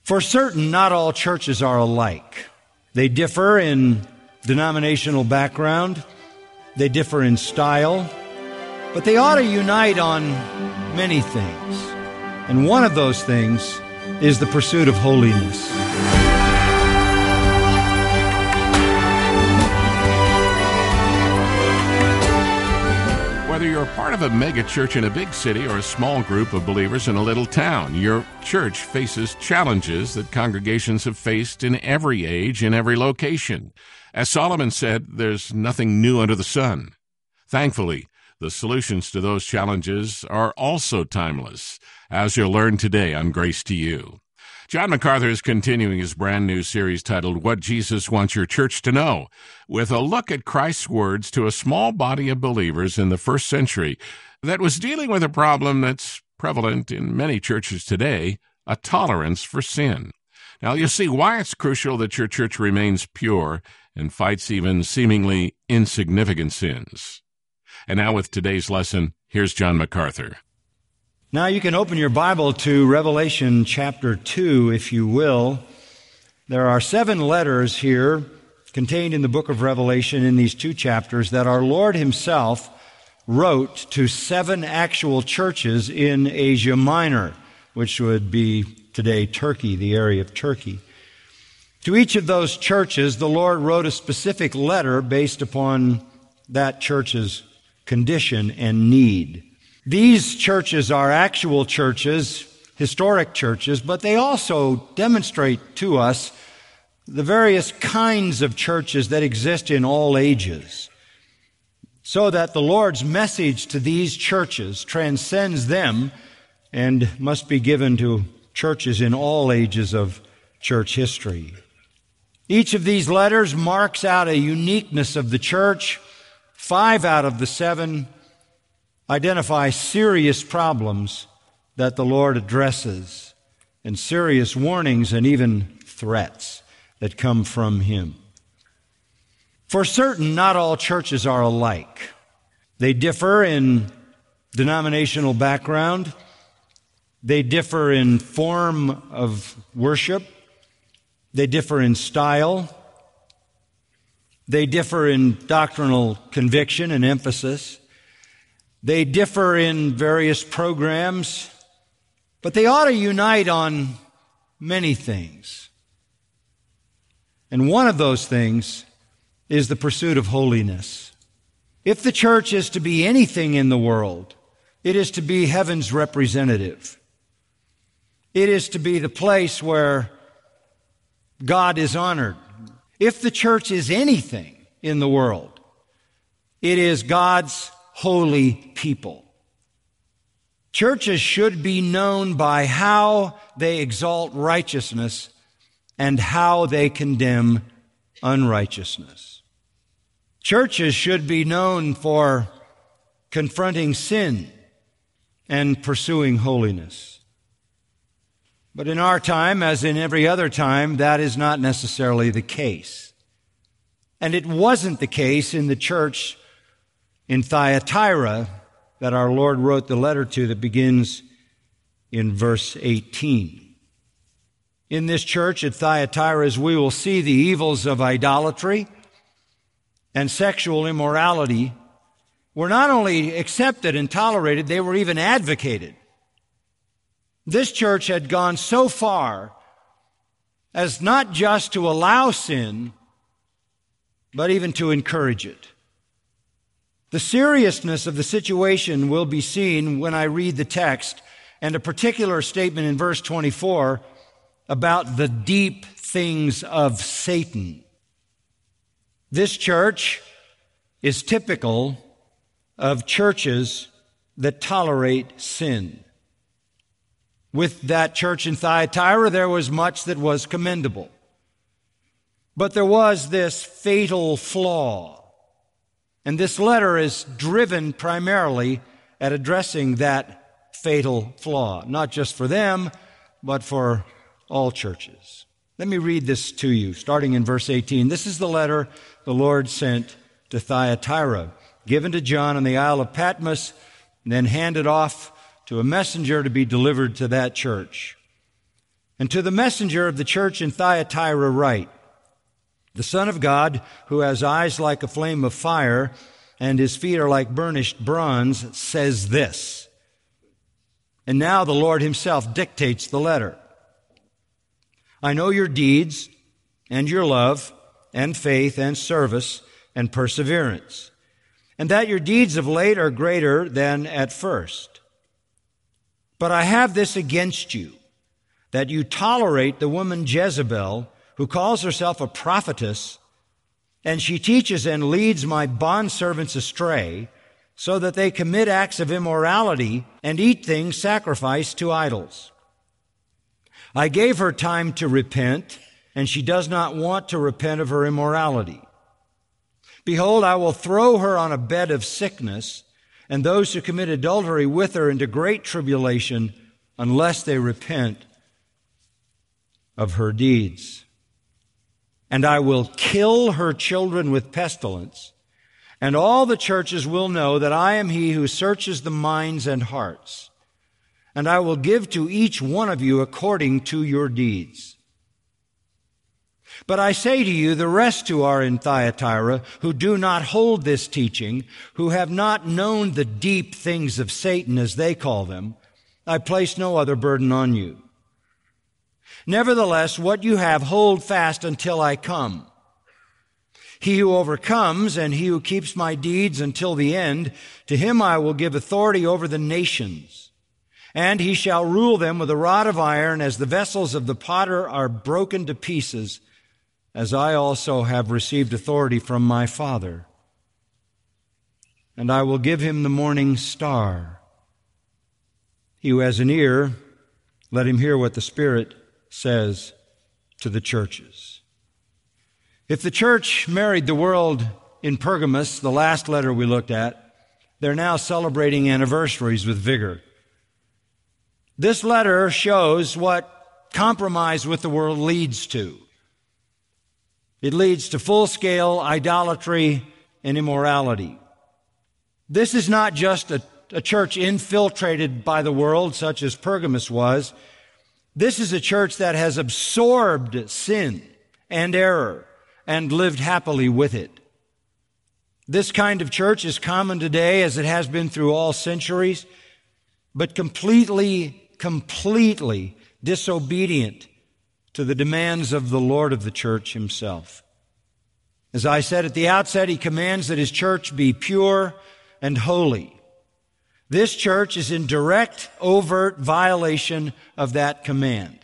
For certain, not all churches are alike. They differ in denominational background, they differ in style, but they ought to unite on many things. And one of those things is the pursuit of holiness. Whether you're part of a mega church in a big city or a small group of believers in a little town, your church faces challenges that congregations have faced in every age, in every location. As Solomon said, there's nothing new under the sun. Thankfully, the solutions to those challenges are also timeless, as you'll learn today on Grace to You. John MacArthur is continuing his brand new series titled What Jesus Wants Your Church to Know, with a look at Christ's words to a small body of believers in the first century that was dealing with a problem that's prevalent in many churches today, a tolerance for sin. Now, you'll see why it's crucial that your church remains pure and fights even seemingly insignificant sins. And now with today's lesson, here's John MacArthur. Now you can open your Bible to Revelation chapter 2, if you will. There are 7 letters here contained in the book of Revelation in these 2 chapters that our Lord himself wrote to 7 actual churches in Asia Minor, which would be today Turkey, the area of Turkey. To each of those churches, the Lord wrote a specific letter based upon that church's condition and need. These churches are actual churches, historic churches, but they also demonstrate to us the various kinds of churches that exist in all ages, so that the Lord's message to these churches transcends them and must be given to churches in all ages of church history. Each of these letters marks out a uniqueness of the church. 5 out of the 7 identify serious problems that the Lord addresses and serious warnings and even threats that come from Him. For certain, not all churches are alike. They differ in denominational background. They differ in form of worship. They differ in style. They differ in doctrinal conviction and emphasis. They differ in various programs, but they ought to unite on many things. And one of those things is the pursuit of holiness. If the church is to be anything in the world, it is to be heaven's representative. It is to be the place where God is honored. If the church is anything in the world, it is God's holy people. Churches should be known by how they exalt righteousness and how they condemn unrighteousness. Churches should be known for confronting sin and pursuing holiness. But in our time, as in every other time, that is not necessarily the case. And it wasn't the case in the church in Thyatira that our Lord wrote the letter to that begins in verse 18. In this church at Thyatira, as we will see, the evils of idolatry and sexual immorality were not only accepted and tolerated, they were even advocated. This church had gone so far as not just to allow sin, but even to encourage it. The seriousness of the situation will be seen when I read the text, and a particular statement in verse 24 about the deep things of Satan. This church is typical of churches that tolerate sin. With that church in Thyatira, there was much that was commendable. But there was this fatal flaw. And this letter is driven primarily at addressing that fatal flaw, not just for them, but for all churches. Let me read this to you, starting in verse 18. This is the letter the Lord sent to Thyatira, given to John on the Isle of Patmos, and then handed off to a messenger to be delivered to that church. And to the messenger of the church in Thyatira write, the Son of God, who has eyes like a flame of fire and his feet are like burnished bronze, says this. And now the Lord himself dictates the letter. I know your deeds and your love and faith and service and perseverance, and that your deeds of late are greater than at first. But I have this against you, that you tolerate the woman Jezebel, who calls herself a prophetess, and she teaches and leads my bondservants astray, so that they commit acts of immorality and eat things sacrificed to idols. I gave her time to repent, and she does not want to repent of her immorality. Behold, I will throw her on a bed of sickness, and those who commit adultery with her into great tribulation, unless they repent of her deeds. And I will kill her children with pestilence, and all the churches will know that I am he who searches the minds and hearts. And I will give to each one of you according to your deeds. But I say to you, the rest who are in Thyatira, who do not hold this teaching, who have not known the deep things of Satan, as they call them, I place no other burden on you. Nevertheless, what you have, hold fast until I come. He who overcomes and he who keeps my deeds until the end, to him I will give authority over the nations. And he shall rule them with a rod of iron, as the vessels of the potter are broken to pieces, as I also have received authority from my Father. And I will give him the morning star. He who has an ear, let him hear what the Spirit says to the churches. If the church married the world in Pergamos, the last letter we looked at, they're now celebrating anniversaries with vigor. This letter shows what compromise with the world leads to. It leads to full-scale idolatry and immorality. This is not just a church infiltrated by the world, such as Pergamos was. This is a church that has absorbed sin and error and lived happily with it. This kind of church is common today, as it has been through all centuries, but completely disobedient to the demands of the Lord of the church himself. As I said at the outset, he commands that his church be pure and holy. This church is in direct, overt violation of that command,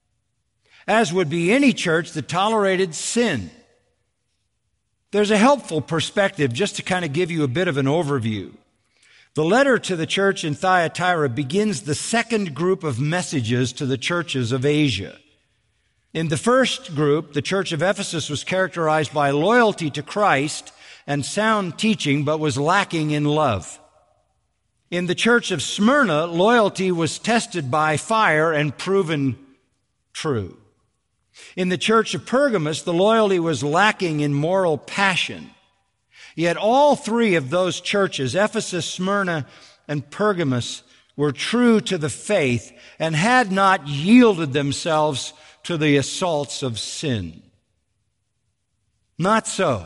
as would be any church that tolerated sin. There's a helpful perspective just to kind of give you a bit of an overview. The letter to the church in Thyatira begins the second group of messages to the churches of Asia. In the first group, the church of Ephesus was characterized by loyalty to Christ and sound teaching, but was lacking in love. In the church of Smyrna, loyalty was tested by fire and proven true. In the church of Pergamos, the loyalty was lacking in moral passion. Yet all three of those churches, Ephesus, Smyrna, and Pergamos, were true to the faith and had not yielded themselves to the assaults of sin. Not so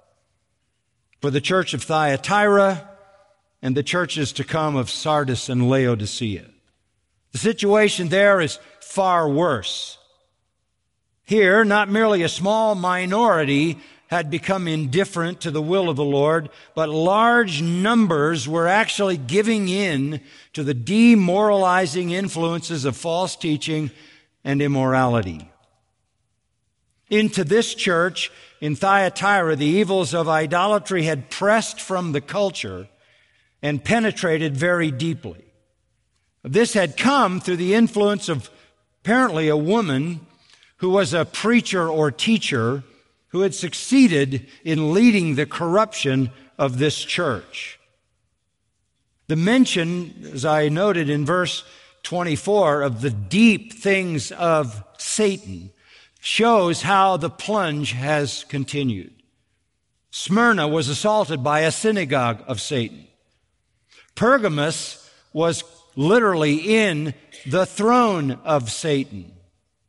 for the church of Thyatira and the churches to come of Sardis and Laodicea. The situation there is far worse. Here, not merely a small minority had become indifferent to the will of the Lord, but large numbers were actually giving in to the demoralizing influences of false teaching and immorality. Into this church in Thyatira, the evils of idolatry had pressed from the culture and penetrated very deeply. This had come through the influence of apparently a woman who was a preacher or teacher who had succeeded in leading the corruption of this church. The mention, as I noted in verse 24, of the deep things of Satan shows how the plunge has continued. Smyrna was assaulted by a synagogue of Satan. Pergamos was literally in the throne of Satan.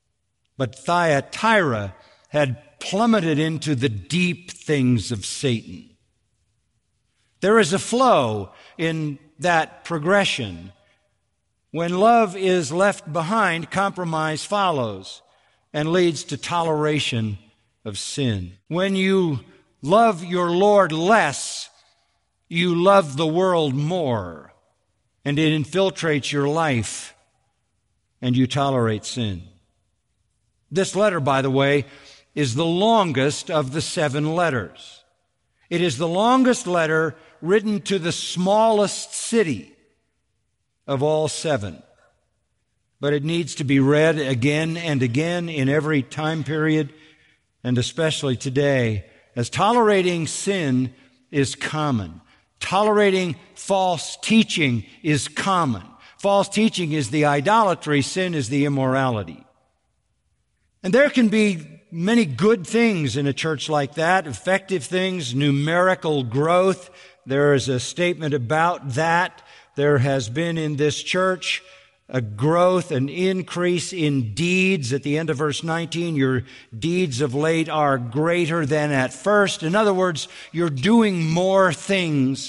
But Thyatira had plummeted into the deep things of Satan. There is a flow in that progression. When love is left behind, compromise follows and leads to toleration of sin. When you love your Lord less, you love the world more, and it infiltrates your life, and you tolerate sin. This letter, by the way, is the longest of the 7 letters. It is the longest letter written to the smallest city of all 7. But it needs to be read again and again in every time period, and especially today, as tolerating sin is common. Tolerating false teaching is common. False teaching is the idolatry, sin is the immorality. And there can be many good things in a church like that, effective things, numerical growth. There is a statement about that. There has been in this church a growth, an increase in deeds. At the end of verse 19, your deeds of late are greater than at first. In other words, you're doing more things,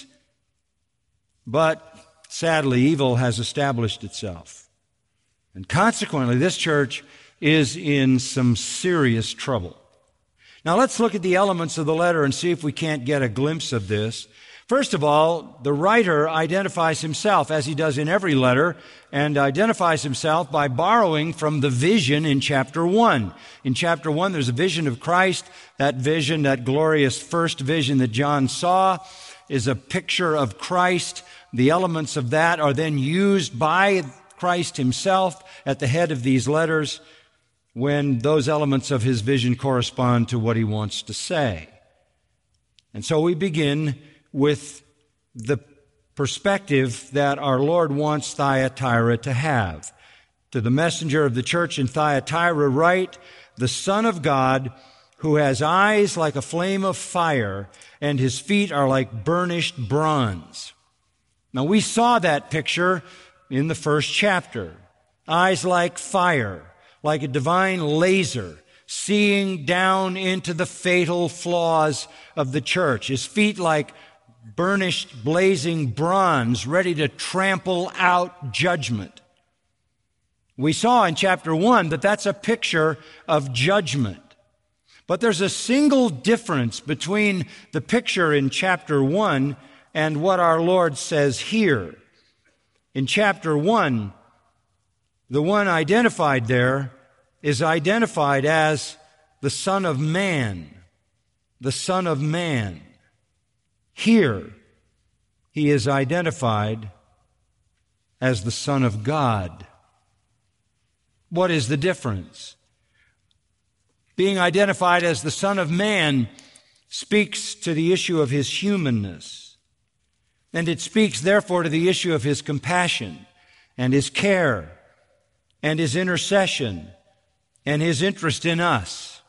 but sadly, evil has established itself. And consequently, this church is in some serious trouble. Now let's look at the elements of the letter and see if we can't get a glimpse of this. First of all, the writer identifies himself, as he does in every letter, and identifies himself by borrowing from the vision in chapter 1. In chapter 1, there's a vision of Christ. That vision, that glorious first vision that John saw, is a picture of Christ. The elements of that are then used by Christ himself at the head of these letters when those elements of his vision correspond to what he wants to say. And so we begin with the perspective that our Lord wants Thyatira to have. To the messenger of the church in Thyatira write, "The Son of God, who has eyes like a flame of fire, and his feet are like burnished bronze." Now we saw that picture in the first chapter. Eyes like fire, like a divine laser, seeing down into the fatal flaws of the church. His feet like burnished, blazing bronze, ready to trample out judgment. We saw in chapter 1 that that's a picture of judgment. But there's a single difference between the picture in chapter 1 and what our Lord says here. In chapter 1, the one identified there is identified as the Son of Man. The Son of Man. Here, he is identified as the Son of God. What is the difference? Being identified as the Son of Man speaks to the issue of his humanness. And it speaks, therefore, to the issue of his compassion and his care and his intercession and his interest in us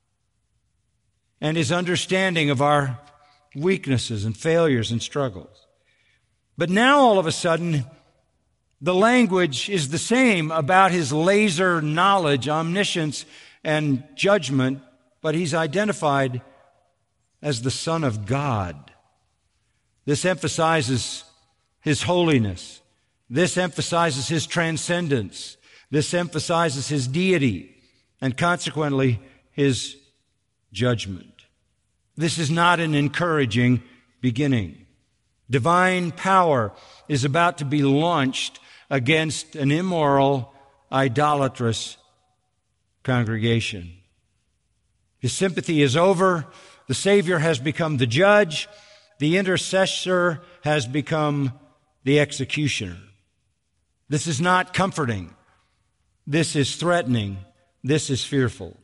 and his understanding of our weaknesses and failures and struggles. But now, all of a sudden, the language is the same about his laser knowledge, omniscience, and judgment, but he's identified as the Son of God. This emphasizes his holiness. This emphasizes his transcendence. This emphasizes his deity, and consequently, his judgment. This is not an encouraging beginning. Divine power is about to be launched against an immoral, idolatrous congregation. His sympathy is over. The Savior has become the judge. The intercessor has become the executioner. This is not comforting. This is threatening. This is fearful.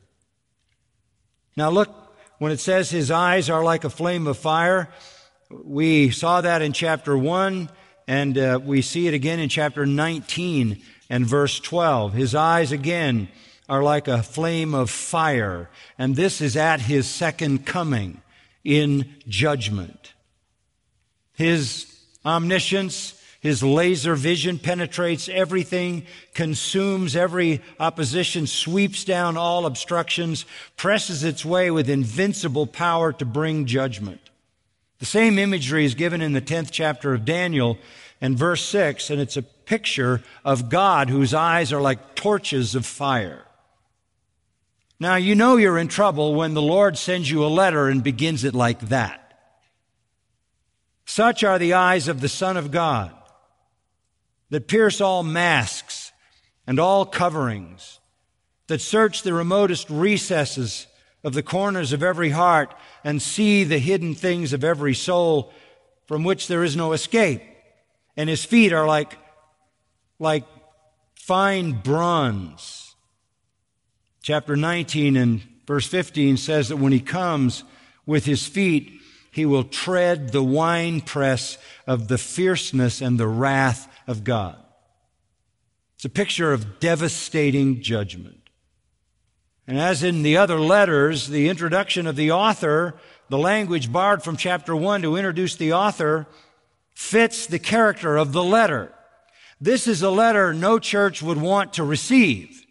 Now look, when it says his eyes are like a flame of fire, we saw that in chapter 1, and we see it again in chapter 19 and verse 12. His eyes again are like a flame of fire, and this is at his second coming in judgment. His omniscience, His laser vision penetrates everything, consumes every opposition, sweeps down all obstructions, presses its way with invincible power to bring judgment. The same imagery is given in the 10th chapter of Daniel and verse 6, and it's a picture of God whose eyes are like torches of fire. Now, you know you're in trouble when the Lord sends you a letter and begins it like that. Such are the eyes of the Son of God, that pierce all masks and all coverings, that search the remotest recesses of the corners of every heart and see the hidden things of every soul, from which there is no escape. And his feet are like fine bronze. Chapter 19 and verse 15 says that when he comes with his feet, he will tread the winepress of the fierceness and the wrath of God. It's a picture of devastating judgment. And as in the other letters, the introduction of the author, the language borrowed from chapter 1 to introduce the author, fits the character of the letter. This is a letter no church would want to receive.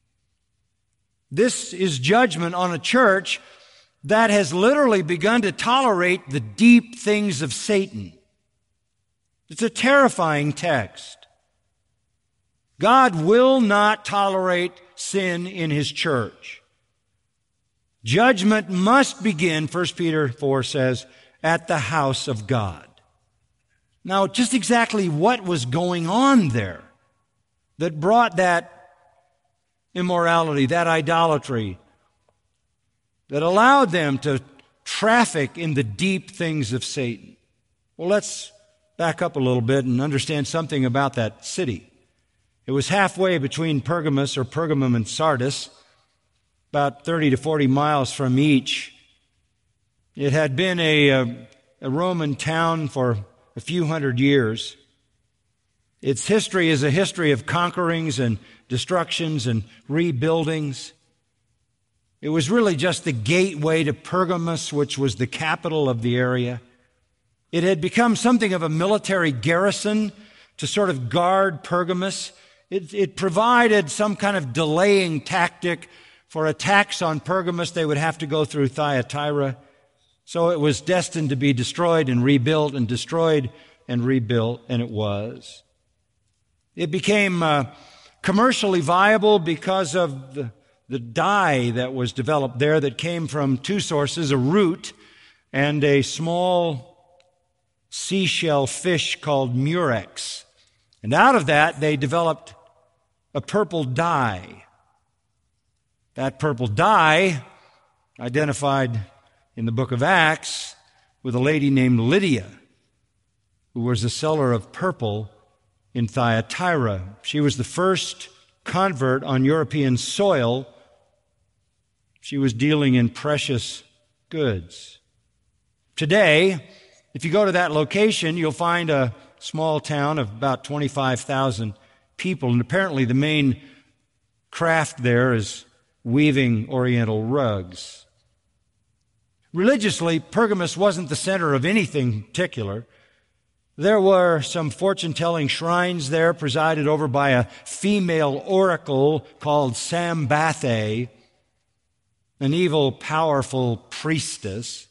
This is judgment on a church that has literally begun to tolerate the deep things of Satan. It's a terrifying text. God will not tolerate sin in His church. Judgment must begin, 1 Peter 4 says, at the house of God. Now, just exactly what was going on there that brought that immorality, that idolatry, that allowed them to traffic in the deep things of Satan? Well, let's back up a little bit and understand something about that city. It was halfway between Pergamus or Pergamum and Sardis, about 30 to 40 miles from each. It had been a Roman town for a few hundred years. Its history is a history of conquerings and destructions and rebuildings. It was really just the gateway to Pergamus, which was the capital of the area. It had become something of a military garrison to sort of guard Pergamus. It provided some kind of delaying tactic for attacks on Pergamus. They would have to go through Thyatira. So it was destined to be destroyed and rebuilt and destroyed and rebuilt, and it was. It became commercially viable because of the dye that was developed there that came from two sources, a root and a small seashell fish called murex. And out of that, they developed a purple dye. That purple dye, identified in the book of Acts with a lady named Lydia, who was a seller of purple in Thyatira. She was the first convert on European soil. She was dealing in precious goods. Today, if you go to that location, you'll find a small town of about 25,000 people, and apparently the main craft there is weaving Oriental rugs. Religiously, Pergamus wasn't the center of anything particular. There were some fortune-telling shrines there presided over by a female oracle called Sambathe, an evil, powerful priestess.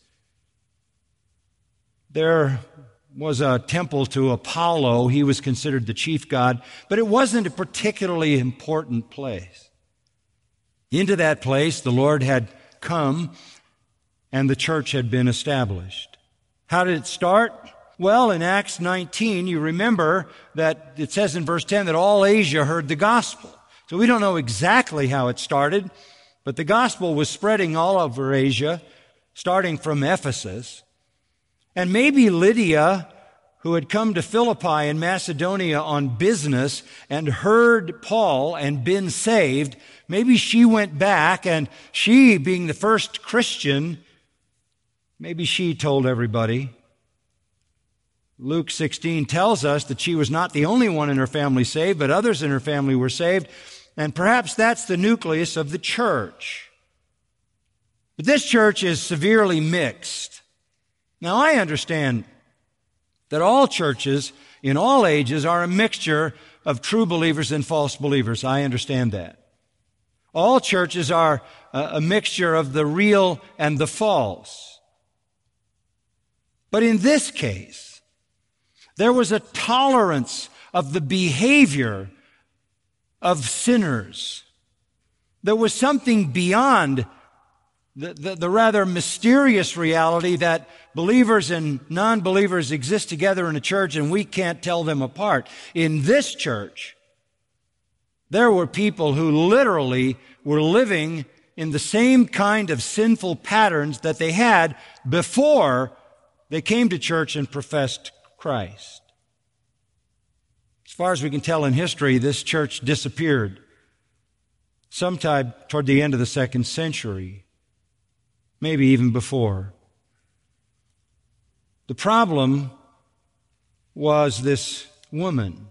There was a temple to Apollo. He was considered the chief god, but it wasn't a particularly important place. Into that place, the Lord had come and the church had been established. How did it start? Well, in Acts 19, you remember that it says in verse 10 that all Asia heard the gospel. So we don't know exactly how it started, but the gospel was spreading all over Asia, starting from Ephesus. And maybe Lydia, who had come to Philippi in Macedonia on business and heard Paul and been saved, maybe she went back, and she, being the first Christian, maybe she told everybody. Luke 16 tells us that she was not the only one in her family saved, but others in her family were saved, and perhaps that's the nucleus of the church. But this church is severely mixed. Now, I understand that all churches in all ages are a mixture of true believers and false believers. I understand that. All churches are a mixture of the real and the false. But in this case, there was a tolerance of the behavior of sinners. There was something beyond the rather mysterious reality that believers and non-believers exist together in a church and we can't tell them apart. In this church, there were people who literally were living in the same kind of sinful patterns that they had before they came to church and professed Christ. As far as we can tell in history, this church disappeared sometime toward the end of the 2nd century, maybe even before. The problem was this woman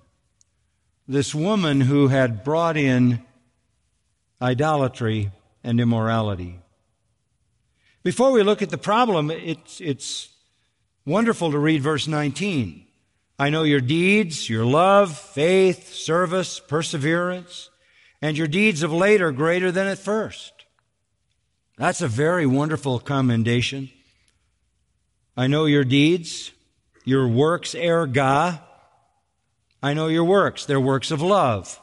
who had brought in idolatry and immorality. Before we look at the problem, it's wonderful to read verse 19. I know your deeds, your love, faith, service, perseverance, and your deeds of late are greater than at first. That's a very wonderful commendation. I know your deeds, your works, erga. I know your works. They're works of love.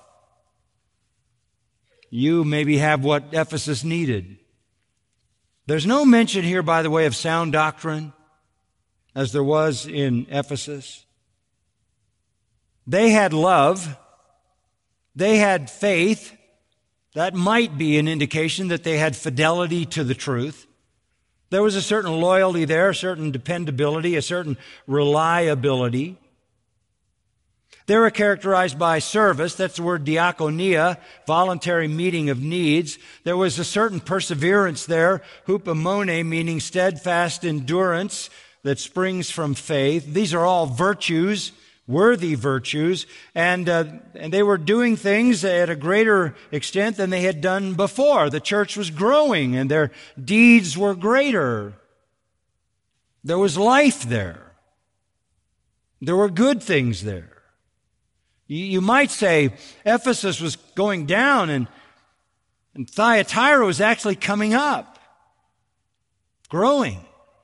You maybe have what Ephesus needed. There's no mention here, by the way, of sound doctrine, as there was in Ephesus. They had love. They had faith. That might be an indication that they had fidelity to the truth. There was a certain loyalty there, a certain dependability, a certain reliability. They were characterized by service. That's the word diakonia, voluntary meeting of needs. There was a certain perseverance there, hupomone, meaning steadfast endurance that springs from faith. These are all virtues, worthy virtues, and they were doing things at a greater extent than they had done before. The church was growing, and their deeds were greater. There was life there. There were good things there. You might say Ephesus was going down and Thyatira was actually coming up, growing.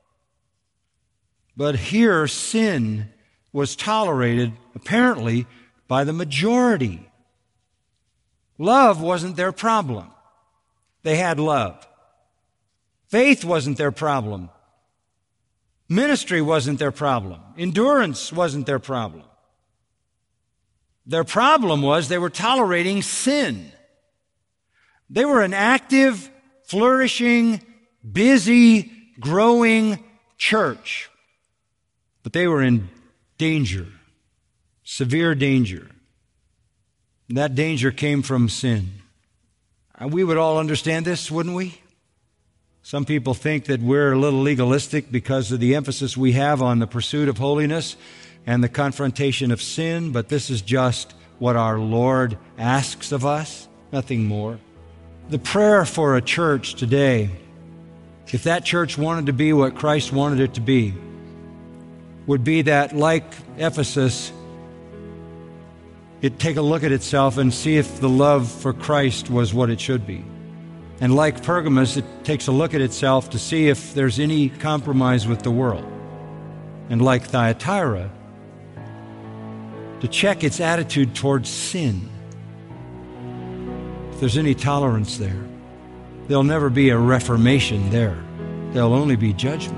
But here sin was tolerated, apparently, by the majority. Love wasn't their problem. They had love. Faith wasn't their problem. Ministry wasn't their problem. Endurance wasn't their problem. Their problem was they were tolerating sin. They were an active, flourishing, busy, growing church. But they were in danger, severe danger. And that danger came from sin. And we would all understand this, wouldn't we? Some people think that we're a little legalistic because of the emphasis we have on the pursuit of holiness and the confrontation of sin, but this is just what our Lord asks of us, nothing more. The prayer for a church today, if that church wanted to be what Christ wanted it to be, would be that, like Ephesus, it'd take a look at itself and see if the love for Christ was what it should be. And like Pergamos, it takes a look at itself to see if there's any compromise with the world. And like Thyatira, to check its attitude towards sin. If there's any tolerance there, there'll never be a reformation there. There'll only be judgment.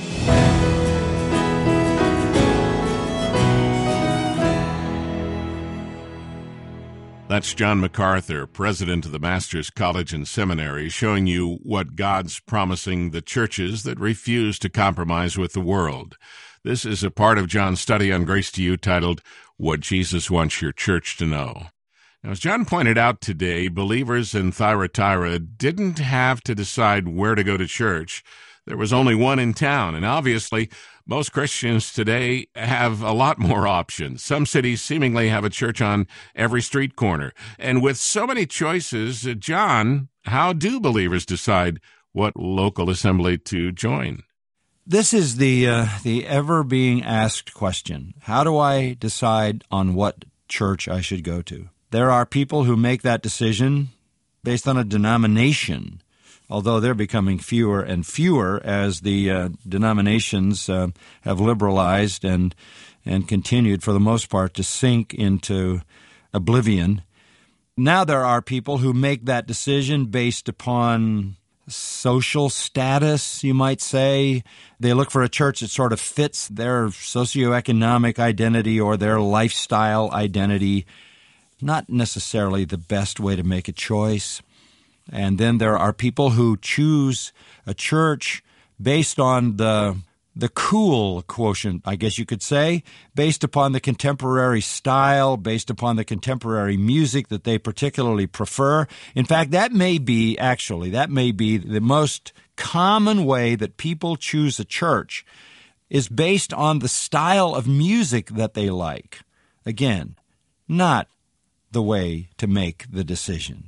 That's John MacArthur, president of the Masters College and Seminary, showing you what God's promising the churches that refuse to compromise with the world. This is a part of John's study on Grace to You titled, What Jesus Wants Your Church to Know. Now, as John pointed out today, believers in Thyatira didn't have to decide where to go to church. There was only one in town, and obviously, most Christians today have a lot more options. Some cities seemingly have a church on every street corner. And with so many choices, John, how do believers decide what local assembly to join? This is the ever being asked question. How do I decide on what church I should go to? There are people who make that decision based on a denomination, although they're becoming fewer and fewer as the denominations have liberalized and continued for the most part to sink into oblivion. Now there are people who make that decision based upon social status, you might say. They look for a church that sort of fits their socioeconomic identity or their lifestyle identity. Not necessarily the best way to make a choice. And then there are people who choose a church based on the cool quotient, I guess you could say, based upon the contemporary style, based upon the contemporary music that they particularly prefer. In fact, that may be the most common way that people choose a church is based on the style of music that they like. Again, not the way to make the decision.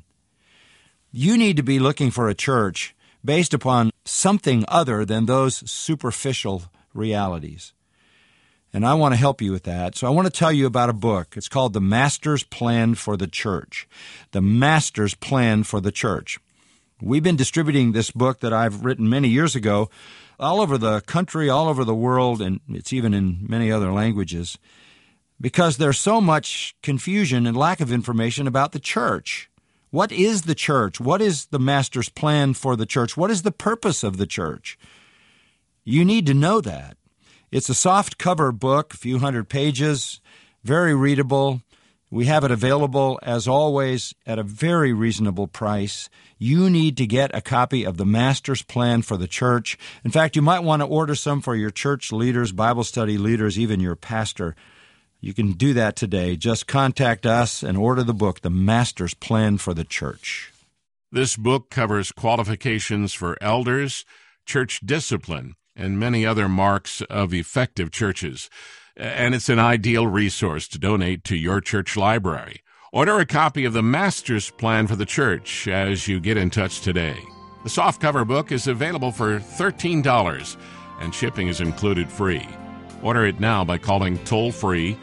You need to be looking for a church based upon something other than those superficial realities. And I want to help you with that. So I want to tell you about a book. It's called The Master's Plan for the Church. The Master's Plan for the Church. We've been distributing this book that I've written many years ago all over the country, all over the world, and it's even in many other languages, because there's so much confusion and lack of information about the church. What is the church? What is the Master's plan for the church? What is the purpose of the church? You need to know that. It's a soft cover book, a few hundred pages, very readable. We have it available, as always, at a very reasonable price. You need to get a copy of the Master's Plan for the Church. In fact, you might want to order some for your church leaders, Bible study leaders, even your pastor. You can do that today. Just contact us and order the book, The Master's Plan for the Church. This book covers qualifications for elders, church discipline, and many other marks of effective churches. And it's an ideal resource to donate to your church library. Order a copy of The Master's Plan for the Church as you get in touch today. The softcover book is available for $13, and shipping is included free. Order it now by calling toll-free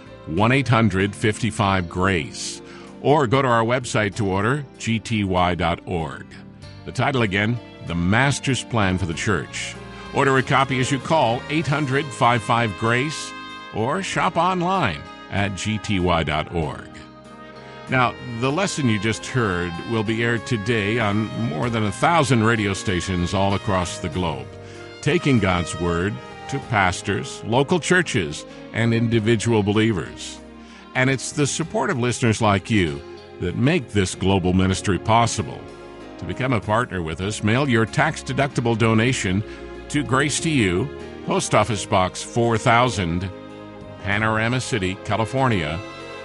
1-800-55-GRACE, or go to our website to order, gty.org. The title again, The Master's Plan for the Church. Order a copy as you call 800-55-GRACE, or shop online at gty.org. Now, the lesson you just heard will be aired today on more than 1,000 radio stations all across the globe, taking God's Word to pastors, local churches, and individual believers. And it's the support of listeners like you that make this global ministry possible. To become a partner with us, mail your tax-deductible donation to Grace to You, Post Office Box 4000, Panorama City, California,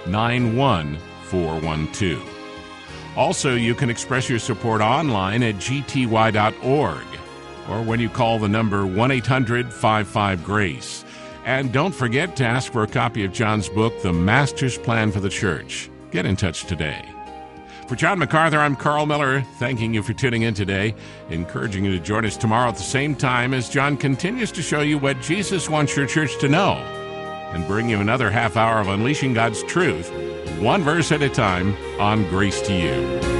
91412. Also, you can express your support online at gty.org, or when you call the number 1-800-55-GRACE. And don't forget to ask for a copy of John's book, The Master's Plan for the Church. Get in touch today. For John MacArthur, I'm Carl Miller, thanking you for tuning in today, encouraging you to join us tomorrow at the same time as John continues to show you what Jesus wants your church to know, and bring you another half hour of Unleashing God's Truth, one verse at a time, on Grace to You.